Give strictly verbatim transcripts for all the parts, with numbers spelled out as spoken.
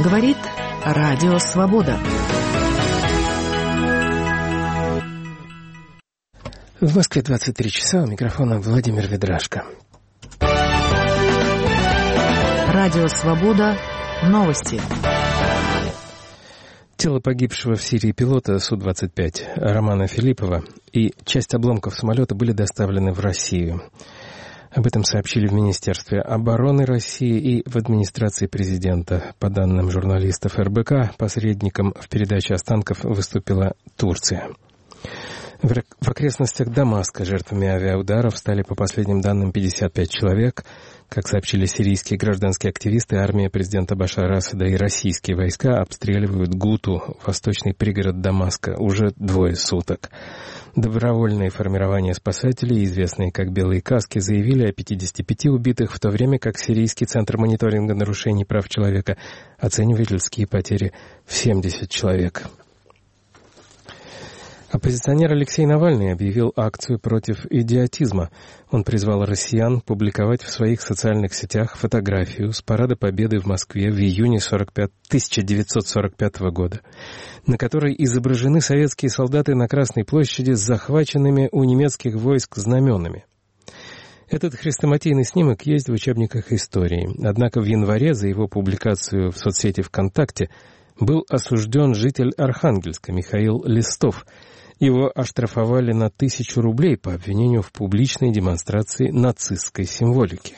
Говорит Радио Свобода. В Москве двадцать три часа, у микрофона Владимир Ведрашко. Радио Свобода. Новости. Тело погибшего в Сирии пилота Су двадцать пять Романа Филиппова и часть обломков самолета были доставлены в Россию. Об этом сообщили в Министерстве обороны России и в администрации президента. По данным журналистов эр бэ ка, посредником в передаче останков выступила Турция. В окрестностях Дамаска жертвами авиаударов стали, по последним данным, пятьдесят пять человек. Как сообщили сирийские гражданские активисты, армия президента Башара Асада и российские войска обстреливают Гуту, восточный пригород Дамаска, уже двое суток. Добровольные формирования спасателей, известные как «Белые каски», заявили о пятидесяти пяти убитых, в то время как Сирийский центр мониторинга нарушений прав человека оценивает людские потери в семьдесят человек. Оппозиционер Алексей Навальный объявил акцию против идиотизма. Он призвал россиян публиковать в своих социальных сетях фотографию с парада Победы в Москве в июне тысяча девятьсот сорок пятого года, на которой изображены советские солдаты на Красной площади с захваченными у немецких войск знаменами. Этот хрестоматийный снимок есть в учебниках истории. Однако в январе за его публикацию в соцсети ВКонтакте был осужден житель Архангельска Михаил Листов. Его оштрафовали на тысячу рублей по обвинению в публичной демонстрации нацистской символики.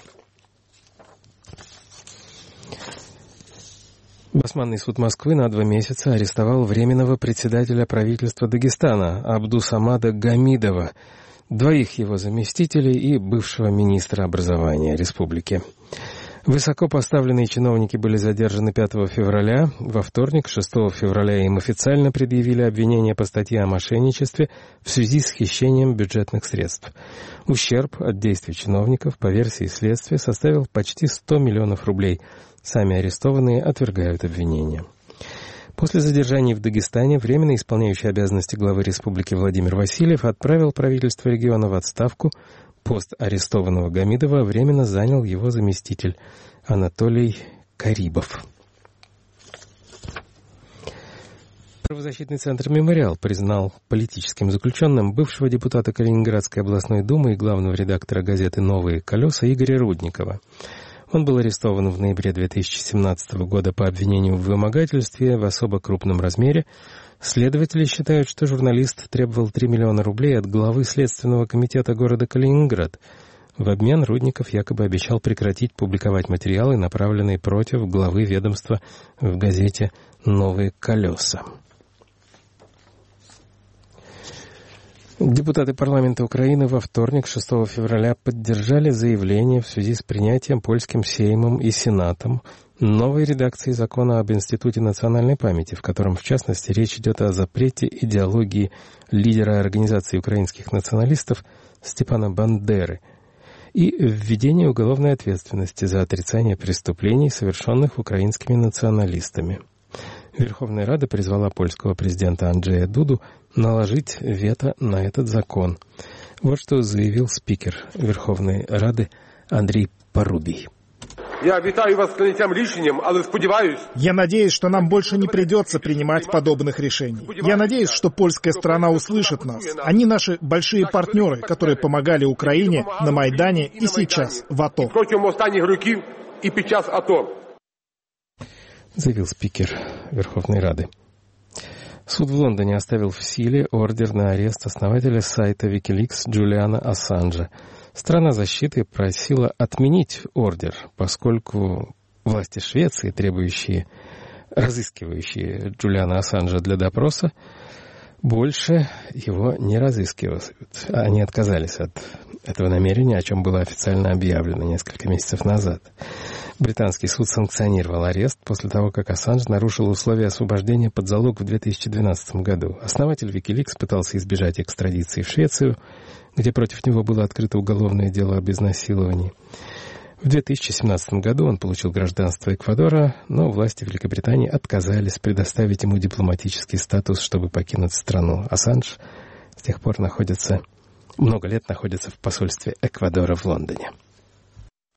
Басманный суд Москвы на два месяца арестовал временного председателя правительства Дагестана Абдусамада Гамидова, двоих его заместителей и бывшего министра образования республики. Высокопоставленные чиновники были задержаны пятого февраля. Во вторник, шестого февраля, им официально предъявили обвинение по статье о мошенничестве в связи с хищением бюджетных средств. Ущерб от действий чиновников, по версии следствия, составил почти сто миллионов рублей. Сами арестованные отвергают обвинения. После задержания в Дагестане временно исполняющий обязанности главы республики Владимир Васильев отправил правительство региона в отставку. Пост арестованного Гамидова временно занял его заместитель Анатолий Карибов. Правозащитный центр «Мемориал» признал политическим заключенным бывшего депутата Калининградской областной думы и главного редактора газеты «Новые колеса» Игоря Рудникова. Он был арестован в ноябре две тысячи семнадцатого года по обвинению в вымогательстве в особо крупном размере. Следователи считают, что журналист требовал три миллиона рублей от главы Следственного комитета города Калининград. В обмен Рудников якобы обещал прекратить публиковать материалы, направленные против главы ведомства в газете «Новые колеса». Депутаты парламента Украины во вторник, шестого февраля, поддержали заявление в связи с принятием польским Сеймом и Сенатом новой редакции закона об Институте национальной памяти, в котором, в частности, речь идет о запрете идеологии лидера организации украинских националистов Степана Бандеры и введении уголовной ответственности за отрицание преступлений, совершенных украинскими националистами. Верховная Рада призвала польского президента Анджея Дуду наложить вето на этот закон. Вот что заявил спикер Верховной Рады Андрей Парубий. Я витаю вас с принятием решением, але сподіваюсь... Я надеюсь, что нам больше не придется принимать подобных решений. Я надеюсь, что польская страна услышит нас. Они наши большие партнеры, которые помогали Украине на Майдане и сейчас в АТО. Протягом останніх років і під час АТО. Заявил спикер Верховной Рады. Суд в Лондоне оставил в силе ордер на арест основателя сайта Wikileaks Джулиана Ассанжа. Страна защиты просила отменить ордер, поскольку власти Швеции, требующие, разыскивающие Джулиана Ассанжа для допроса, больше его не разыскивают. Они отказались от этого намерения, о чем было официально объявлено несколько месяцев назад. Британский суд санкционировал арест после того, как Ассанж нарушил условия освобождения под залог в две тысячи двенадцатом году. Основатель Wikileaks пытался избежать экстрадиции в Швецию, где против него было открыто уголовное дело об изнасиловании. В две тысячи семнадцатом году он получил гражданство Эквадора, но власти Великобритании отказались предоставить ему дипломатический статус, чтобы покинуть страну. Ассанж с тех пор находится, много лет находится в посольстве Эквадора в Лондоне.